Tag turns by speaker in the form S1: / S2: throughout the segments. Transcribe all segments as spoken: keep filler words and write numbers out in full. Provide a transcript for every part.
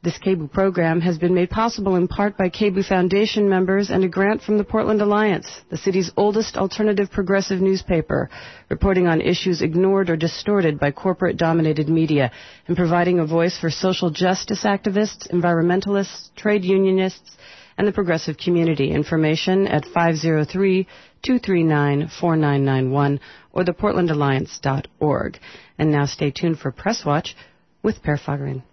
S1: This K B U program has been made possible in part by K B U Foundation members and a grant from the Portland Alliance, the city's oldest alternative progressive newspaper, reporting on issues ignored or distorted by corporate-dominated media and providing a voice for social justice activists, environmentalists, trade unionists, and the progressive community. Information at five oh three, two three nine, four nine nine one or the portland alliance dot org. And now stay tuned for Press Watch with Per Fagerin.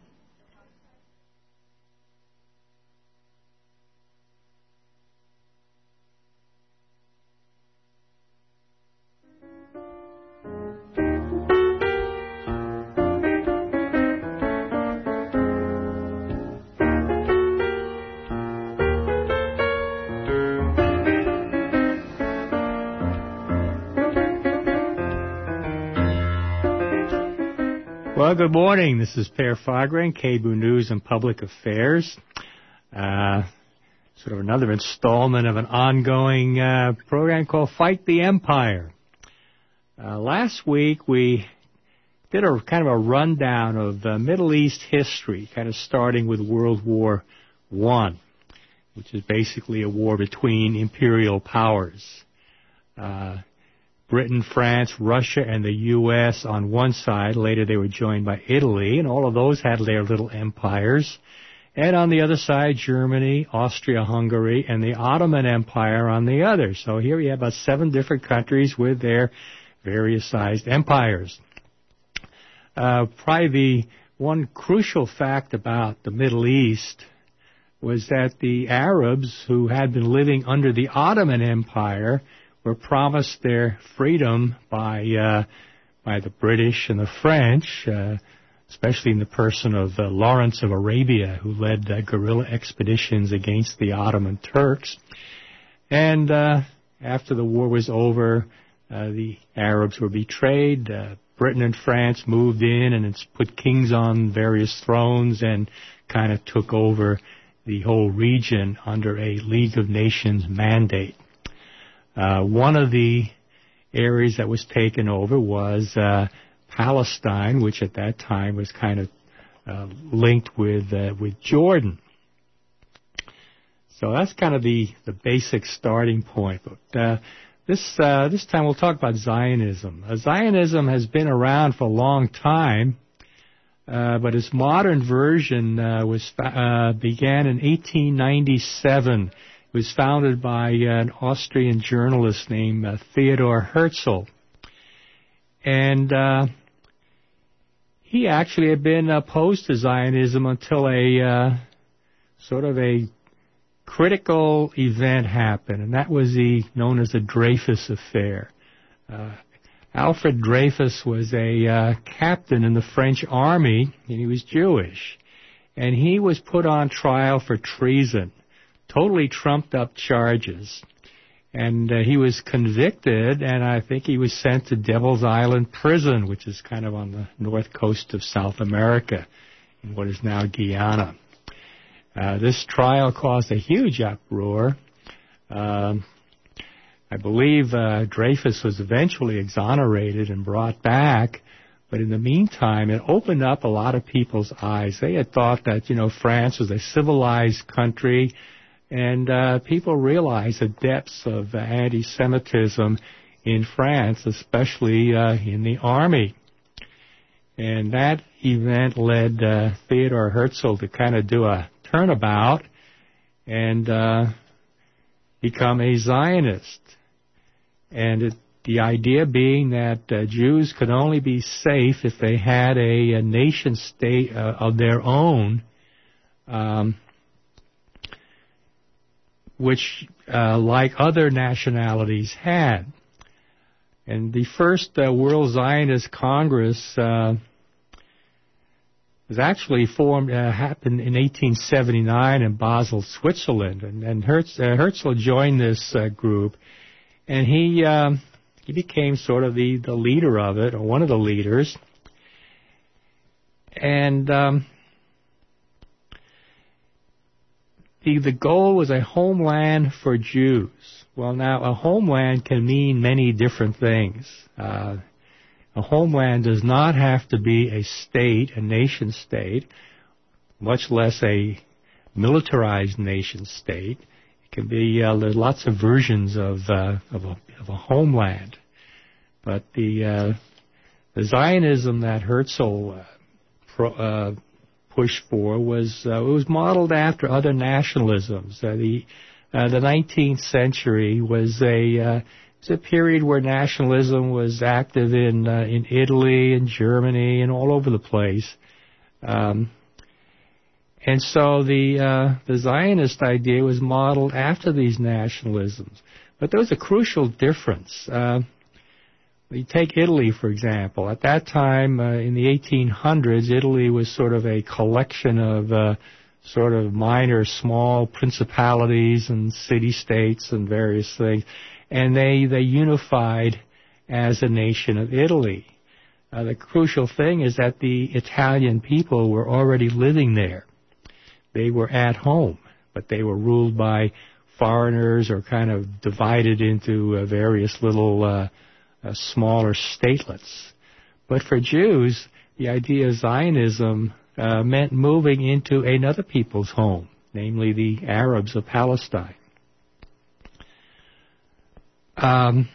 S2: Well, good morning. This is Per Fagerin, K B U News and Public Affairs. Uh, sort of another installment of an ongoing uh, program called Fight the Empire. Uh, last week we did a kind of a rundown of uh, Middle East history, kind of starting with World War One, which is basically a war between imperial powers. Uh, Britain, France, Russia, and the U S on one side. Later they were joined by Italy, and all of those had their little empires. And on the other side, Germany, Austria-Hungary, and the Ottoman Empire on the other. So here you have about seven different countries with their various sized empires. Uh, probably the one crucial fact about the Middle East was that the Arabs, who had been living under the Ottoman Empire, were promised their freedom by uh, by the British and the French, uh, especially in the person of uh, Lawrence of Arabia, who led uh, guerrilla expeditions against the Ottoman Turks. And uh, after the war was over, uh, the Arabs were betrayed. Uh, Britain and France moved in and it's put kings on various thrones and kind of took over the whole region under a League of Nations mandate. Uh, one of the areas that was taken over was uh, Palestine, which at that time was kind of uh, linked with uh, with Jordan. So that's kind of the, the basic starting point. But uh, this uh, this time we'll talk about Zionism. Uh, Zionism has been around for a long time, uh, but its modern version uh, was uh, began in eighteen ninety-seven. It was founded by an Austrian journalist named uh, Theodor Herzl. And uh, he actually had been opposed to Zionism until a uh, sort of a critical event happened, and that was the known as the Dreyfus Affair. Uh, Alfred Dreyfus was a uh, captain in the French army, and he was Jewish. And he was put on trial for treason. Totally trumped up charges. And uh, he was convicted, and I think he was sent to Devil's Island Prison, which is kind of on the north coast of South America, in what is now Guyana. Uh, this trial caused a huge uproar. Um, I believe uh, Dreyfus was eventually exonerated and brought back, but in the meantime, it opened up a lot of people's eyes. They had thought that, you know, France was a civilized country, and uh, people realized the depths of uh, anti-Semitism in France, especially uh, in the army. And that event led uh, Theodor Herzl to kind of do a turnabout and uh, become a Zionist. And it, the idea being that uh, Jews could only be safe if they had a, a nation state uh, of their own, um, which, uh, like other nationalities, had. And the first uh, World Zionist Congress uh, was actually formed, uh, happened in eighteen seventy-nine in Basel, Switzerland. And, and Herzl, uh, Herzl joined this uh, group, and he uh, he became sort of the, the leader of it, or one of the leaders. And um, the the goal was a homeland for Jews. Well, now, a homeland can mean many different things. Uh, a homeland does not have to be a state, a nation state. much less a militarized nation state. It can be uh, there's lots of versions of uh, of, a, of a homeland, but the uh, the Zionism that Herzl uh, pro, uh, pushed for was uh, it was modeled after other nationalisms. Uh, the uh, the nineteenth century was a uh, was a period where nationalism was active in uh, in Italy and Germany and all over the place. Um, And so the uh, the Zionist idea was modeled after these nationalisms. But there was a crucial difference. Uh, you take Italy, for example. At that time, uh, in the eighteen hundreds, Italy was sort of a collection of uh, sort of minor, small principalities and city-states and various things. And they, they unified as a nation of Italy. Uh, the crucial thing is that the Italian people were already living there. They were at home, but they were ruled by foreigners or kind of divided into uh, various little uh, uh, smaller statelets. But for Jews, the idea of Zionism uh, meant moving into another people's home, namely the Arabs of Palestine. Um,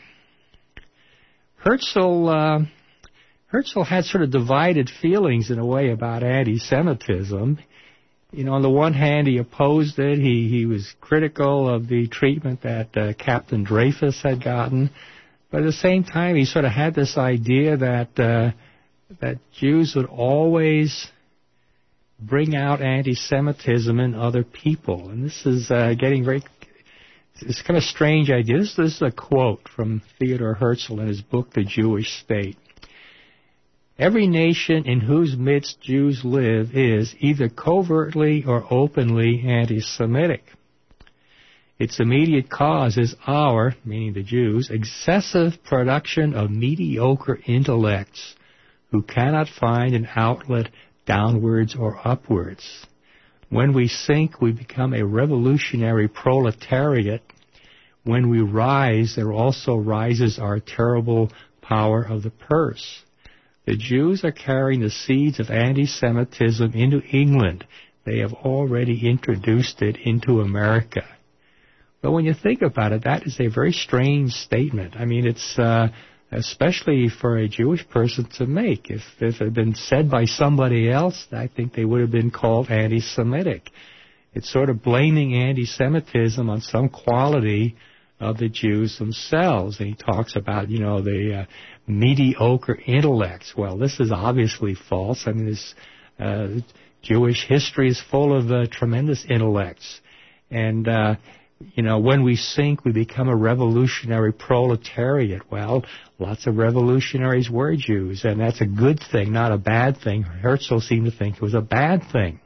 S2: Herzl, uh, Herzl had sort of divided feelings in a way about anti-Semitism. You know, on the one hand, he opposed it. He he was critical of the treatment that uh, Captain Dreyfus had gotten, but at the same time, he sort of had this idea that uh, that Jews would always bring out anti-Semitism in other people, and this is uh, getting very. It's kind of a strange idea. This, this is a quote from Theodor Herzl in his book, The Jewish State. Every nation in whose midst Jews live is either covertly or openly anti-Semitic. Its immediate cause is our, meaning the Jews, excessive production of mediocre intellects who cannot find an outlet downwards or upwards. When we sink, we become a revolutionary proletariat. When we rise, there also rises our terrible power of the purse. The Jews are carrying the seeds of anti-Semitism into England. They have already introduced it into America. But when you think about it, that is a very strange statement. I mean, it's uh, especially for a Jewish person to make. If, if it had been said by somebody else, I think they would have been called anti-Semitic. It's sort of blaming anti-Semitism on some quality of the Jews themselves. And he talks about, you know, the uh, mediocre intellects. Well, this is obviously false. I mean, this uh, Jewish history is full of uh, tremendous intellects. And, uh, you know, when we sink, we become a revolutionary proletariat. Well, lots of revolutionaries were Jews, and that's a good thing, not a bad thing. Herzl seemed to think it was a bad thing.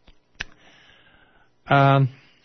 S2: Um,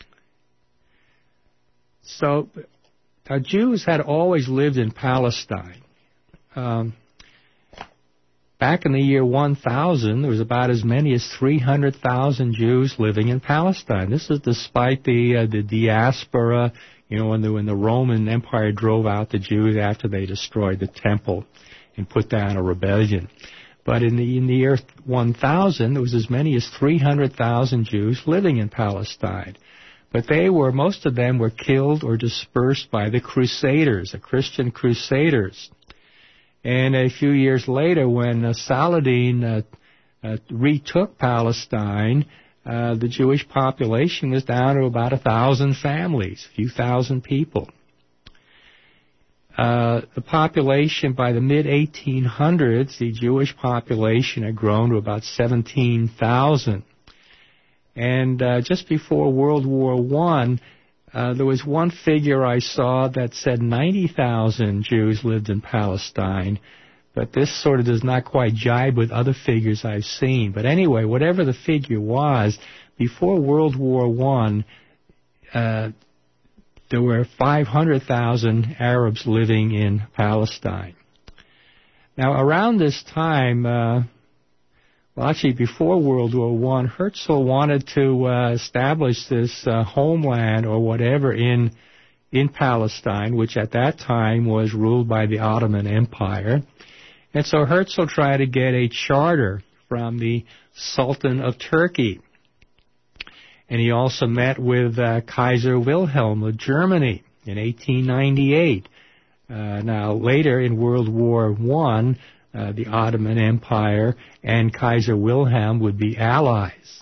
S2: so, uh, Jews had always lived in Palestine. Um, back in the year one thousand, there was about as many as three hundred thousand Jews living in Palestine. This is despite the uh, the diaspora, you know, when the, when the Roman Empire drove out the Jews after they destroyed the temple and put down a rebellion. But in the in the year one thousand, there was as many as three hundred thousand Jews living in Palestine. But they were, most of them were killed or dispersed by the Crusaders, the Christian Crusaders. And a few years later, when uh, Saladin uh, uh, retook Palestine, uh, the Jewish population was down to about a thousand families, a few thousand people. Uh, the population, by the mid eighteen hundreds, the Jewish population had grown to about seventeen thousand. And uh, just before World War One, uh, there was one figure I saw that said ninety thousand Jews lived in Palestine. But this sort of does not quite jibe with other figures I've seen. But anyway, whatever the figure was, before World War One, uh, there were five hundred thousand Arabs living in Palestine. Now, around this time, uh, well, actually, before World War One, Herzl wanted to uh, establish this uh, homeland or whatever in in Palestine, which at that time was ruled by the Ottoman Empire. And so Herzl tried to get a charter from the Sultan of Turkey. And he also met with uh, Kaiser Wilhelm of Germany in eighteen ninety-eight. Uh, now, later in World War One, uh, the Ottoman Empire and Kaiser Wilhelm would be allies.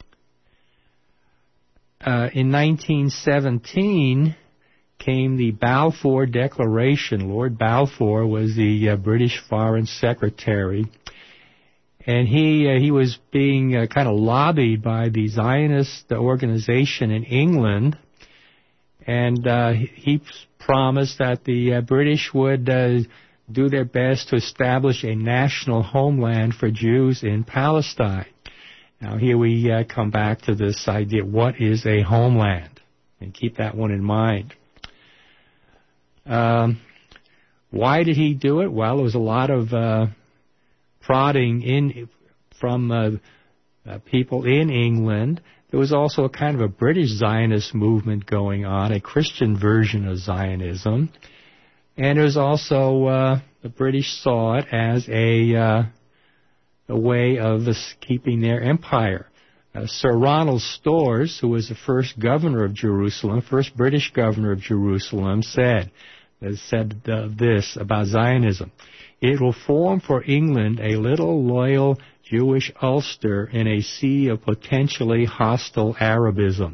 S2: Uh, in nineteen seventeen came the Balfour Declaration. Lord Balfour was the uh, British Foreign Secretary. And he uh, he was being uh, kind of lobbied by the Zionist organization in England, and uh, he promised that the uh, British would uh, do their best to establish a national homeland for Jews in Palestine. Now here we uh, come back to this idea, what is a homeland? And keep that one in mind. Um, why did he do it? Well, there was a lot of Uh, prodding in from uh, uh, people in England. There was also a kind of a British Zionist movement going on, a Christian version of Zionism. And there was also, uh, the British saw it as a, uh, a way of uh, keeping their empire. Uh, Sir Ronald Storrs, who was the first governor of Jerusalem, first British governor of Jerusalem, said, uh, said uh, this about Zionism. It will form for England a little loyal Jewish Ulster in a sea of potentially hostile Arabism.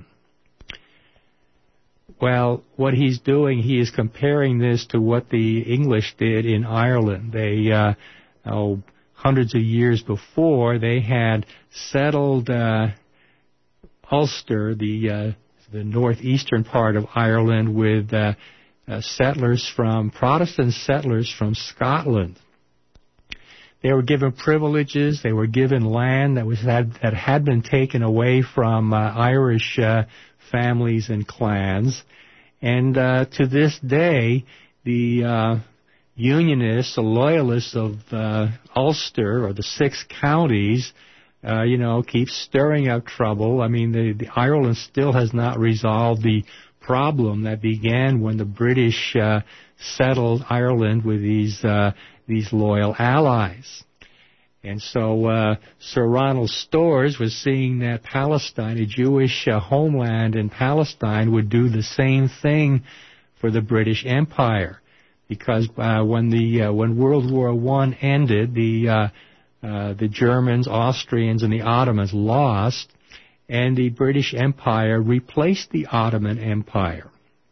S2: Well, what he's doing, he is comparing this to what the English did in Ireland. They, uh, oh, hundreds of years before, they had settled uh, Ulster, the uh, the northeastern part of Ireland, with uh, Uh, settlers from, Protestant settlers from Scotland. They were given privileges, they were given land that was had, that had been taken away from uh, Irish uh, families and clans. And uh, to this day, the uh, Unionists, the Loyalists of uh, Ulster, or the six counties, uh, you know, keep stirring up trouble. I mean, the, the Ireland still has not resolved the problem that began when the British uh, settled Ireland with these uh, these loyal allies. And so uh, Sir Ronald Storrs was seeing that Palestine, a Jewish uh, homeland in Palestine, would do the same thing for the British Empire, because uh, when the uh, when World War One ended, the uh, uh, the Germans, Austrians, and the Ottomans lost, and the British Empire replaced the Ottoman Empire.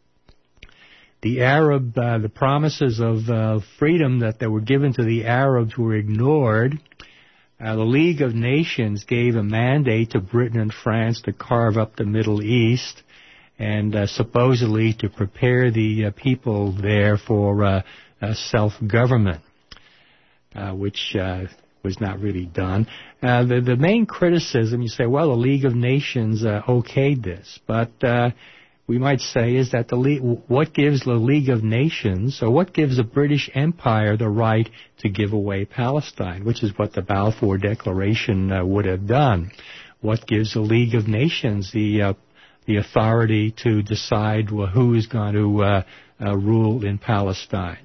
S2: The Arab, uh, the promises of uh, freedom that they were given to the Arabs were ignored. Uh, the League of Nations gave a mandate to Britain and France to carve up the Middle East, and uh, supposedly to prepare the uh, people there for uh, uh, self-government, uh, which uh, was not really done. Uh, the, the main criticism, you say, well, the League of Nations uh, okayed this, but uh, we might say is that the Le- what gives the League of Nations, or what gives the British Empire the right to give away Palestine, which is what the Balfour Declaration uh, would have done. What gives the League of Nations the uh, the authority to decide well, who is going to uh, uh, rule in Palestine?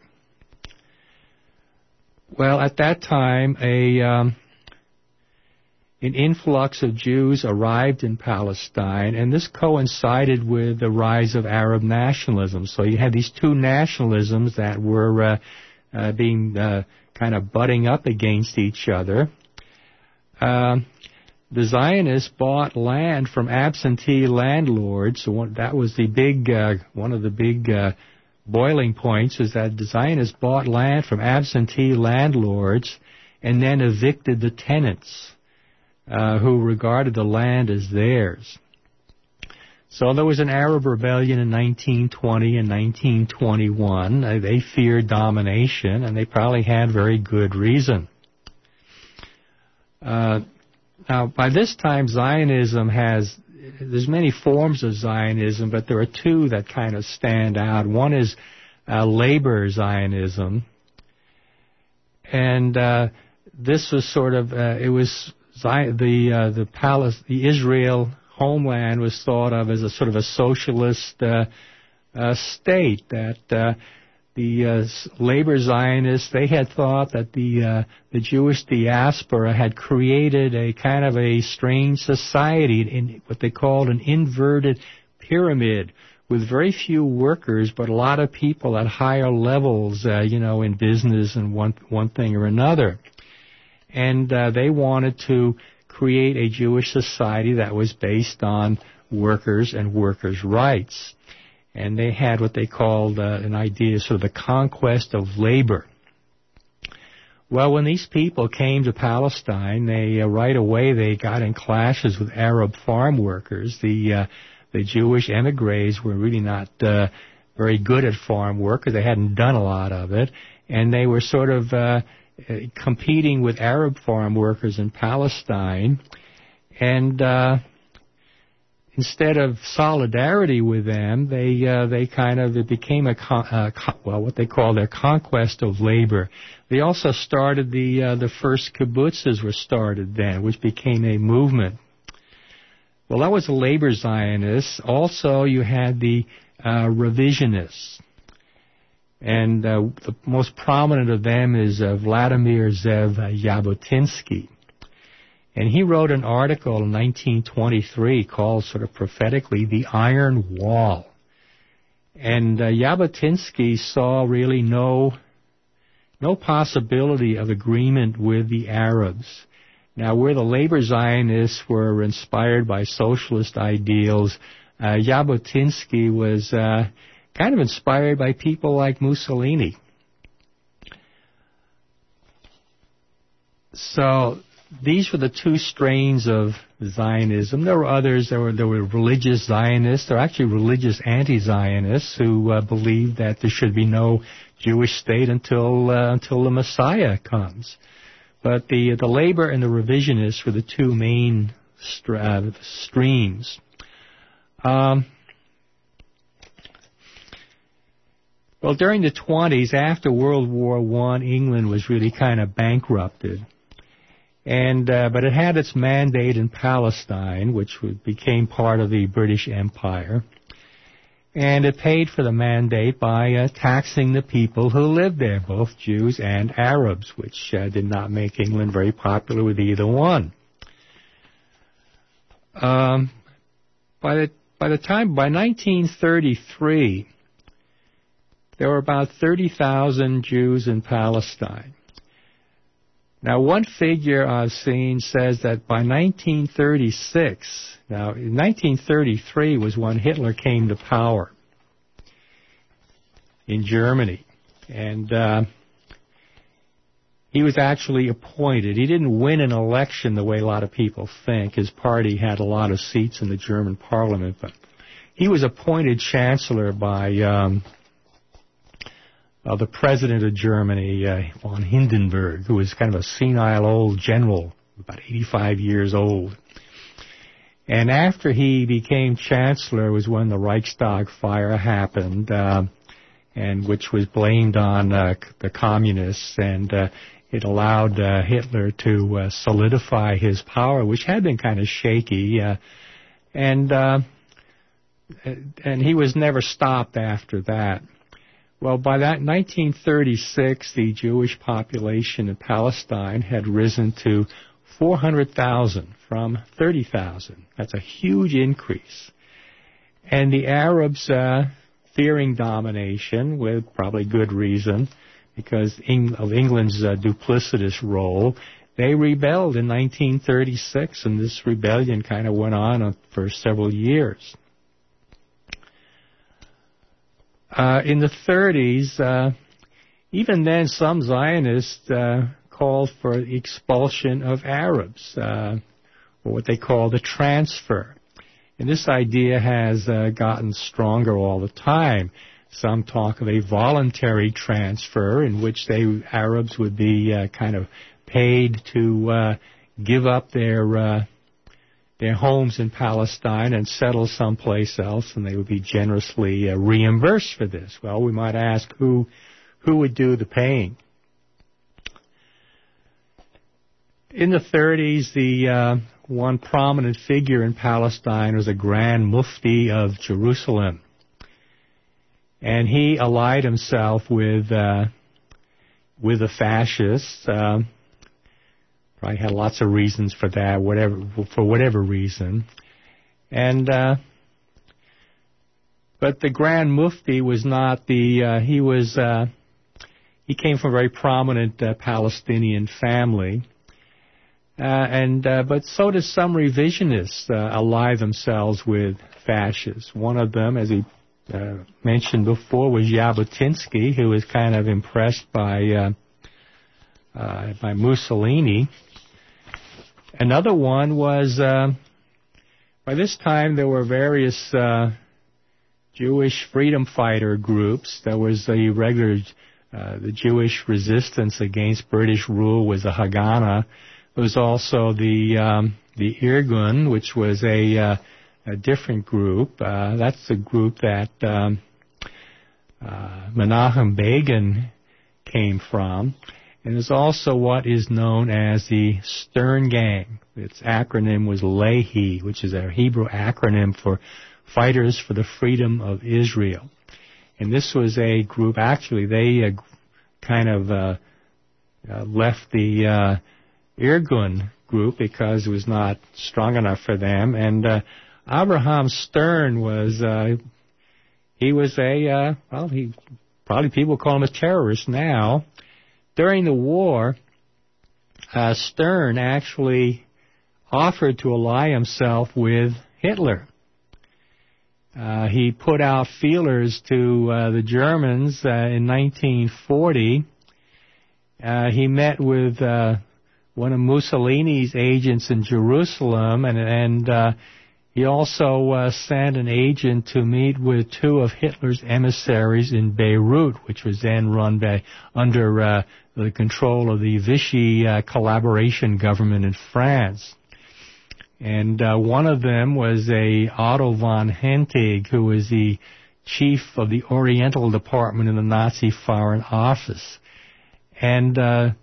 S2: Well, at that time, a um, an influx of Jews arrived in Palestine, and this coincided with the rise of Arab nationalism. So you had these two nationalisms that were uh, uh, being uh, kind of butting up against each other. Uh, the Zionists bought land from absentee landlords. So one, that was the big, uh, one of the big uh, boiling points, is that the Zionists bought land from absentee landlords and then evicted the tenants, Uh, who regarded the land as theirs. So there was an Arab rebellion in nineteen twenty and nineteen twenty-one. Uh, they feared domination, and they probably had very good reason. Uh, now, by this time, Zionism has, there's many forms of Zionism, but there are two that kind of stand out. One is uh, labor Zionism, and uh, this was sort of, uh, it was the uh, the palace, the Israel homeland was thought of as a sort of a socialist uh, uh, state, that uh, the uh, labor Zionists, they had thought that the uh, the Jewish diaspora had created a kind of a strange society in what they called an inverted pyramid, with very few workers, but a lot of people at higher levels, uh, you know, in business and one one thing or another. And uh, they wanted to create a Jewish society that was based on workers and workers' rights. And they had what they called uh, an idea, sort of the conquest of labor. Well, when these people came to Palestine, they uh, right away they got in clashes with Arab farm workers. The uh, the Jewish emigres were really not uh, very good at farm work, because they hadn't done a lot of it, and they were sort of uh, competing with Arab farm workers in Palestine, and uh, instead of solidarity with them, they uh, they kind of it became a con- uh, con- well what they call their conquest of labor. They also started the uh, the first kibbutzes were started then, which became a movement. Well, that was the labor Zionists. Also, you had the uh, revisionists, and uh, the most prominent of them is uh, Vladimir Zev Jabotinsky. And he wrote an article in nineteen twenty-three called, sort of prophetically, The Iron Wall. And uh, Jabotinsky saw really no, no possibility of agreement with the Arabs. Now, where the labor Zionists were inspired by socialist ideals, uh, Jabotinsky was uh, kind of inspired by people like Mussolini. So these were the two strains of Zionism. There were others. There were there were religious Zionists. There were actually religious anti-Zionists who uh, believed that there should be no Jewish state until uh, until the Messiah comes. But the the labor and the revisionists were the two main st- uh, streams. Um, well, during the twenties, after World War One, England was really kind of bankrupted. And uh, but it had its mandate in Palestine, which became part of the British Empire, and it paid for the mandate by uh, taxing the people who lived there, both Jews and Arabs, which uh, did not make England very popular with either one. Um, by the by the time by nineteen thirty-three, there were about thirty thousand Jews in Palestine. Now, one figure I've seen says that by nineteen thirty-six, now nineteen thirty-three was when Hitler came to power in Germany, and uh, he was actually appointed. He didn't win an election the way a lot of people think. His party had a lot of seats in the German parliament, but he was appointed chancellor by um, Uh, the president of Germany, uh, von Hindenburg, who was kind of a senile old general, about eighty-five years old. And after he became chancellor was when the Reichstag fire happened, uh, and which was blamed on uh, the communists, and uh, it allowed uh, Hitler to uh, solidify his power, which had been kind of shaky, uh, and uh, and he was never stopped after that. Well, by that nineteen thirty-six, the Jewish population in Palestine had risen to four hundred thousand from thirty thousand. That's a huge increase. And the Arabs, uh, fearing domination, with probably good reason, because of England's uh, duplicitous role, they rebelled in nineteen thirty-six, and this rebellion kind of went on for several years. Uh, in the thirties, uh, even then, some Zionists uh, called for the expulsion of Arabs, uh, or what they call the transfer. And this idea has uh, gotten stronger all the time. Some talk of a voluntary transfer in which they Arabs would be uh, kind of paid to uh, give up their uh, their homes in Palestine and settle someplace else, and they would be generously uh, reimbursed for this. Well, we might ask who who would do the paying. In the thirties, the uh, one prominent figure in Palestine was the Grand Mufti of Jerusalem. and he allied himself with uh, with the fascists. Uh, probably had lots of reasons for that, whatever for whatever reason, and. Uh, But the Grand Mufti was not the, uh, he was, uh, he came from a very prominent uh, Palestinian family. Uh, and, uh, but so did some revisionists uh, ally themselves with fascists. One of them, as he uh, mentioned before, was Jabotinsky, who was kind of impressed by, uh, uh, by Mussolini. Another one was, uh, by this time there were various, uh, Jewish freedom fighter groups. There was the regular, uh, the Jewish resistance against British rule was the Haganah. There was also the um, the Irgun, which was a, uh, a different group. Uh, that's the group that um, uh, Menachem Begin came from. And there's also what is known as the Stern Gang. Its acronym was Lehi, which is a Hebrew acronym for Fighters for the Freedom of Israel. And this was a group, actually, they uh, kind of uh, uh, left the uh, Irgun group because it was not strong enough for them. And uh, Abraham Stern was, uh, he was a, uh, well, he probably people call him a terrorist now. During the war, uh, Stern actually offered to ally himself with Hitler. Uh, he put out feelers to uh, the Germans uh, in nineteen forty. Uh, he met with uh, one of Mussolini's agents in Jerusalem, and, and uh, he also uh, sent an agent to meet with two of Hitler's emissaries in Beirut, which was then run by under uh, the control of the Vichy uh, collaboration government in France. And uh, one of them was a Otto von Hentig, who was the chief of the Oriental Department in the Nazi Foreign Office. And uh,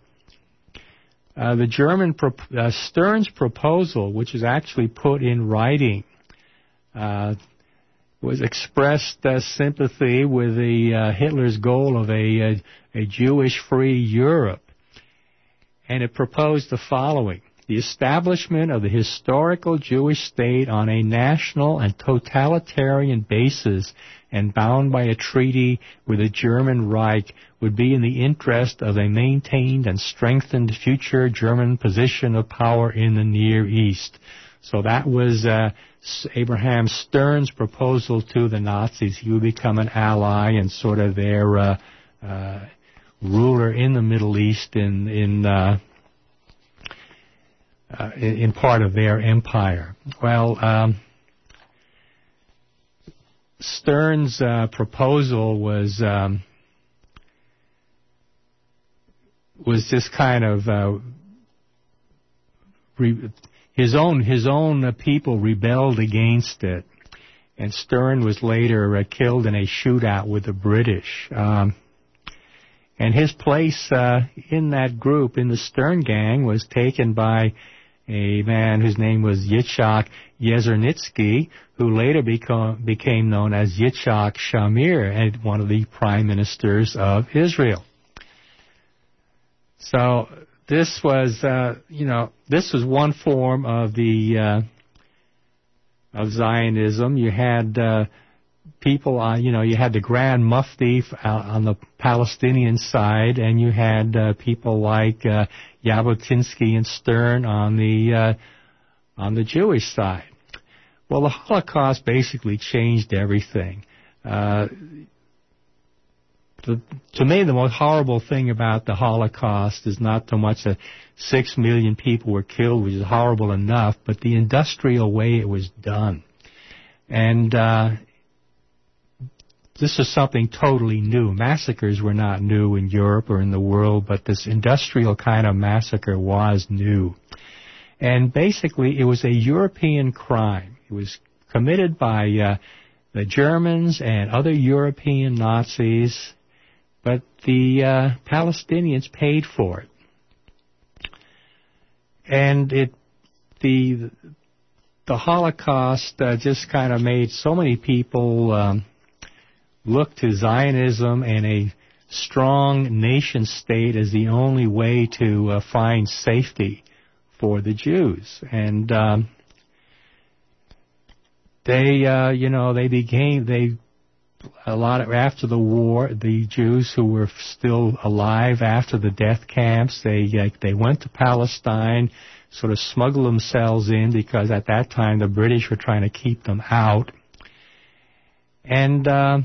S2: uh, the German, pro- uh, Stern's proposal, which is actually put in writing, uh, was expressed uh, sympathy with the uh, Hitler's goal of a, a, a Jewish-free Europe. And it proposed the following: the establishment of the historical Jewish state on a national and totalitarian basis and bound by a treaty with the German Reich would be in the interest of a maintained and strengthened future German position of power in the Near East. So that was uh, Abraham Stern's proposal to the Nazis. He would become an ally and sort of their uh, uh, ruler in the Middle East in in uh, Uh, in, in part of their empire. Well, um, Stern's uh, proposal was um, was just kind of uh, re- his own his own uh, people rebelled against it, and Stern was later uh, killed in a shootout with the British. Um, and his place uh, in that group, in the Stern Gang, was taken by a man whose name was Yitzhak Yezernitsky, who later become, became known as Yitzhak Shamir, and one of the prime ministers of Israel. So this was, uh, you know, this was one form of the uh, of Zionism. You had uh, people, uh, you know, you had the Grand Mufti on the Palestinian side, and you had uh, people like uh, Jabotinsky and Stern on the uh, on the Jewish side. Well, the Holocaust basically changed everything. Uh, the, to me, the most horrible thing about the Holocaust is not so much that six million people were killed, which is horrible enough, but the industrial way it was done. And uh, this is something totally new. Massacres were not new in Europe or in the world, but this industrial kind of massacre was new. And basically, it was a European crime. It was committed by uh, the Germans and other European Nazis, but the uh, Palestinians paid for it. And it, the the Holocaust uh, just kind of made so many people um, looked to Zionism and a strong nation state as the only way to uh, find safety for the Jews. And um, they, uh, you know, they became, they, a lot of, after the war, the Jews who were still alive after the death camps, they, uh, they went to Palestine, sort of smuggled themselves in because at that time the British were trying to keep them out. And uh,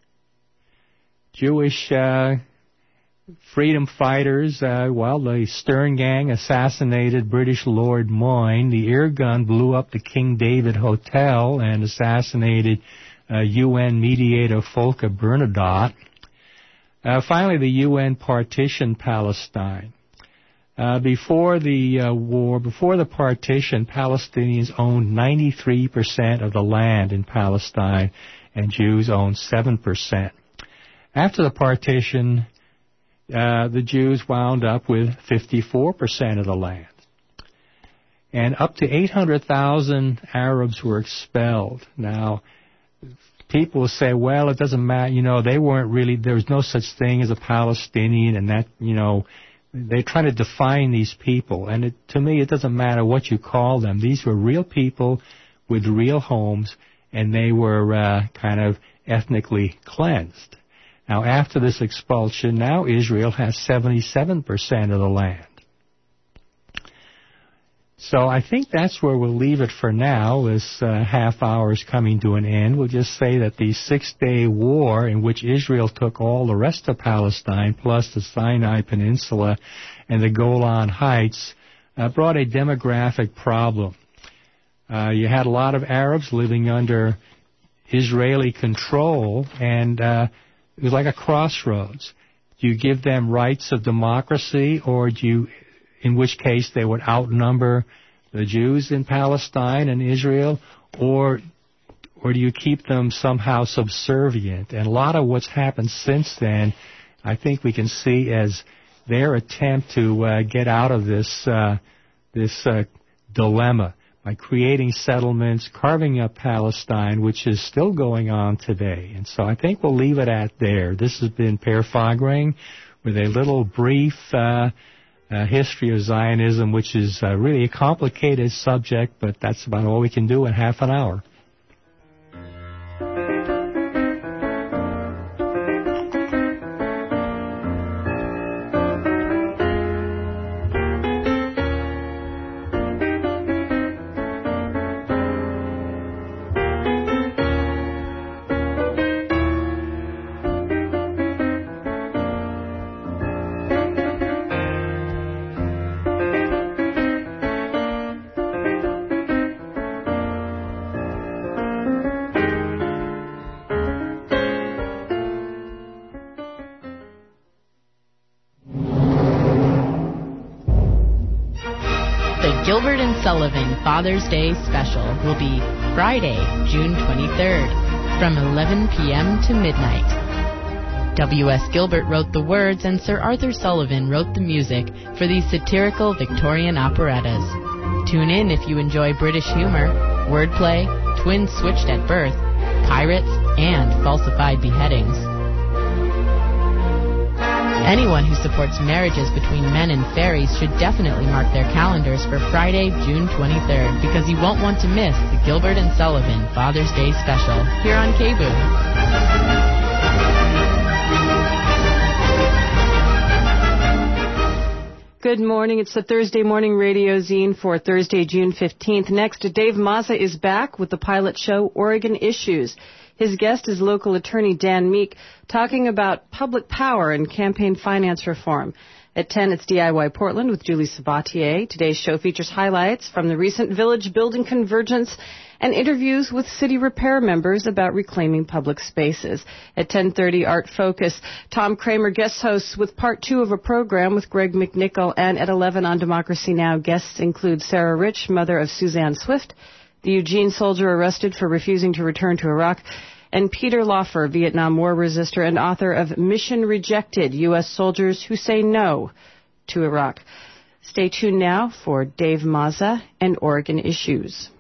S2: Jewish uh, freedom fighters, uh, well, the Stern Gang assassinated British Lord Moyne. The ear gun blew up the King David Hotel and assassinated uh, U N mediator Volker Bernadotte. Uh, finally, the U N partitioned Palestine. Uh, before the uh, war, before the partition, Palestinians owned ninety-three percent of the land in Palestine, and Jews owned seven percent. After the partition, uh, the Jews wound up with fifty-four percent of the land. And up to eight hundred thousand Arabs were expelled. Now, people say, well, it doesn't matter, you know, they weren't really, there was no such thing as a Palestinian, and that, you know, they're trying to define these people. And it, to me, it doesn't matter what you call them. These were real people with real homes, and they were uh, kind of ethnically cleansed. Now, after this expulsion, now Israel has seventy-seven percent of the land. So I think that's where we'll leave it for now. This uh, half hour is coming to an end. We'll just say that the six-day war in which Israel took all the rest of Palestine, plus the Sinai Peninsula and the Golan Heights, uh, brought a demographic problem. Uh, you had a lot of Arabs living under Israeli control, and uh, it was like a crossroads. Do you give them rights of democracy, or do you, in which case they would outnumber the Jews in Palestine and Israel, or or do you keep them somehow subservient? And a lot of what's happened since then, I think we can see as their attempt to uh, get out of this uh, this uh, dilemma by creating settlements, carving up Palestine, which is still going on today. And so I think we'll leave it at there. This has been Per Fagereng with a little brief uh, uh, history of Zionism, which is uh, really a complicated subject, but that's about all we can do in half an hour.
S3: Sullivan Father's Day Special will be Friday, June twenty-third, from eleven p.m. to midnight. W S Gilbert wrote the words, and Sir Arthur Sullivan wrote the music for these satirical Victorian operettas. Tune in if you enjoy British humor, wordplay, twins switched at birth, pirates, and falsified beheadings. Anyone who supports marriages between men and fairies should definitely mark their calendars for Friday, June twenty-third, because you won't want to miss the Gilbert and Sullivan Father's Day Special here on K B O O.
S1: Good morning. It's the Thursday Morning Radio Zine for Thursday, June fifteenth. Next, Dave Mazza is back with the pilot show Oregon Issues. His guest is local attorney Dan Meek, talking about public power and campaign finance reform. At ten, it's D I Y Portland with Julie Sabatier. Today's show features highlights from the recent village building convergence and interviews with city repair members about reclaiming public spaces. At ten thirty, Art Focus. Tom Kramer guest hosts with part two of a program with Greg McNichol. And at eleven on Democracy Now!, guests include Sarah Rich, mother of Suzanne Swift, the Eugene soldier arrested for refusing to return to Iraq, and Peter Laufer, Vietnam War resister and author of Mission Rejected, U S Soldiers Who Say No to Iraq. Stay tuned now for Dave Mazza and Oregon Issues.